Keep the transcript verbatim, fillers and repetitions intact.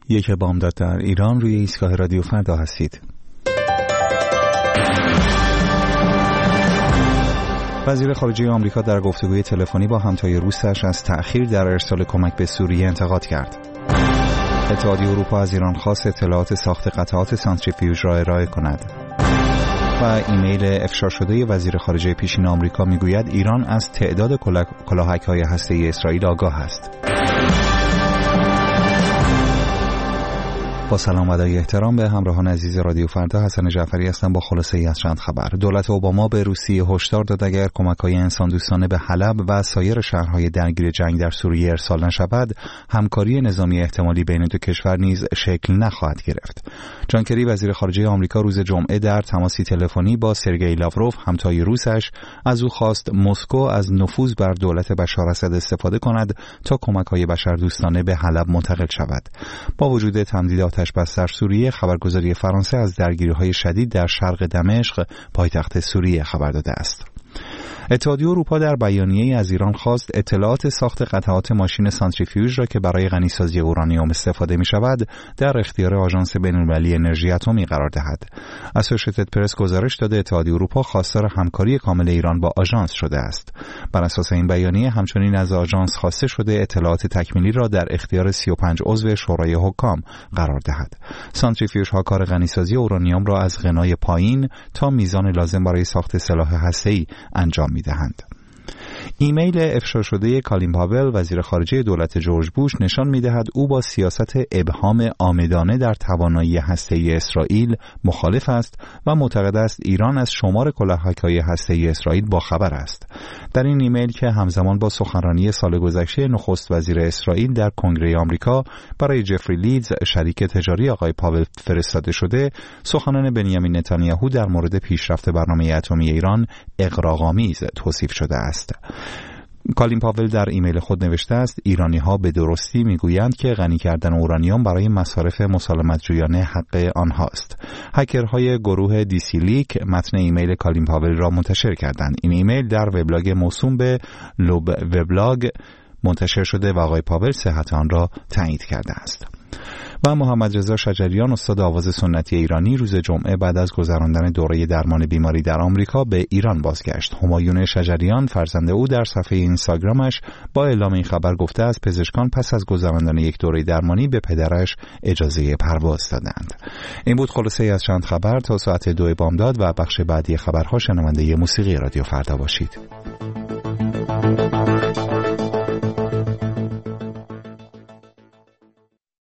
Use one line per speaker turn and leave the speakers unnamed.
یک بامداد در ایران، روی ایستگاه رادیو فردا هستید. وزیر خارجه آمریکا در گفتگوی تلفنی با همتای روسش از تأخیر در ارسال کمک به سوریه انتقاد کرد. اتحادیه اروپا از ایران خواست اطلاعات ساخت قطعات سانتریفیوژ را ارائه کند. و ایمیل افشا شده وزیر خارجه پیشین آمریکا میگوید ایران از تعداد کلاهک‌های هسته‌ای اسرائیل آگاه است. با سلام و ادای احترام به همراهان عزیز رادیو فردا، حسن جعفری هستم با خلاصه‌ای از چند خبر. دولت اوباما به روسیه هشدار داد اگر کمک‌های انسان‌دوستانه به حلب و سایر شهرهای درگیر جنگ در سوریه ارسال نشود، همکاری نظامی احتمالی بین دو کشور نیز شکل نخواهد گرفت. جان کری وزیر خارجه آمریکا روز جمعه در تماسی تلفنی با سرگئی لاوروف همتای روسش از او خواست مسکو از نفوذ بر دولت بشار اسد استفاده کند تا کمک‌های بشردوستانه به حلب منتقل شود. با وجود تمدیدات بس در سوریه، خبرگزاری فرانسه از درگیری‌های شدید در شرق دمشق پایتخت سوریه خبر داده است. اتحادیه اروپا در بیانیه‌ای از ایران خواست اطلاعات ساخت قطعات ماشین سانتریفیوژ را که برای غنیسازی اورانیوم استفاده می‌شود در اختیار آژانس بین‌المللی انرژی اتمی قرار دهد. اسوشییتد پرس گزارش داده اتحادیه اروپا خواستار همکاری کامل ایران با آژانس شده است. بر اساس این بیانیه همچنین از آژانس خواسته شده اطلاعات تکمیلی را در اختیار سی و پنج عضو شورای حکام قرار دهد. سانتریفیوژها کار غنیسازی اورانیوم را از غنای پایین تا میزان لازم برای ساخت سلاح هسته‌ای انجام می‌دهند. ایمیل افشا شده کالین پاول وزیر خارجه دولت جورج بوش نشان می‌دهد او با سیاست ابهام عامدانه در توانایی هسته‌ای اسرائیل مخالف است و معتقد است ایران از شمار کلاهک‌های هسته‌ای اسرائیل باخبر است. در این ایمیل که همزمان با سخنرانی سال گذشته نخست وزیر اسرائیل در کنگره آمریکا برای جفری لیدز شریک تجاری آقای پاول فرستاده شده، سخنان بنیامین نتانیاهو در مورد پیشرفت برنامه اتمی ایران اغراق‌آمیز توصیف شده است. کالین پاول در ایمیل خود نوشته است ایرانی‌ها به درستی میگویند که غنی کردن اورانیوم برای مصارف مسالمت‌جویانه حق آنهاست. هکرهای گروه دیسی لیک متن ایمیل کالین پاول را منتشر کردند. این ایمیل در وبلاگ موسوم به لوب وبلاگ منتشر شده و آقای پاول صحت آن را تایید کرده است. و محمد رضا شجریان استاد آواز سنتی ایرانی روز جمعه بعد از گذراندن دوره درمان بیماری در آمریکا به ایران بازگشت. همایون شجریان فرزند او در صفحه اینستاگرامش با اعلام این خبر گفته از پزشکان پس از گذراندن یک دوره درمانی به پدرش اجازه پرواز دادند. این بود خلاصه از چند خبر. تا ساعت دو بامداد و بخش بعدی خبرها شنونده موسیقی رادیو فردا باشید.